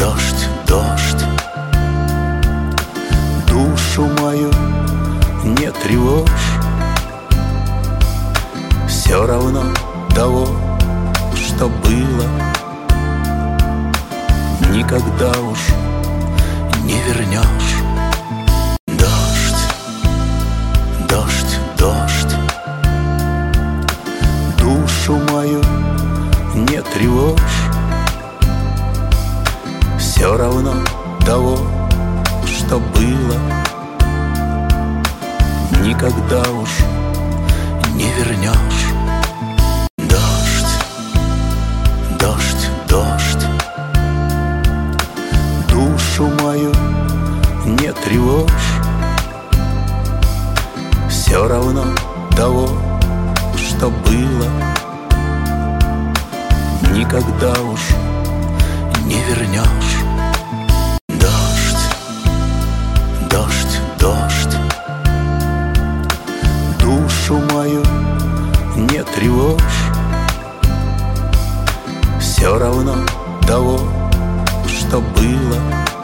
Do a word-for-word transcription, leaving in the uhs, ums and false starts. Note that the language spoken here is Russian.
Дождь, дождь, душу мою не тревожь, все равно того, что было, никогда уж не вернешь. Дождь, дождь, дождь, душу мою не тревожь, все равно того, что было, никогда уж не вернешь. Дождь, дождь, дождь, душу мою не тревожь, все равно того, что было, никогда уж не вернешь. Дождь, дождь, дождь, душу мою не тревожь, все равно того, что было,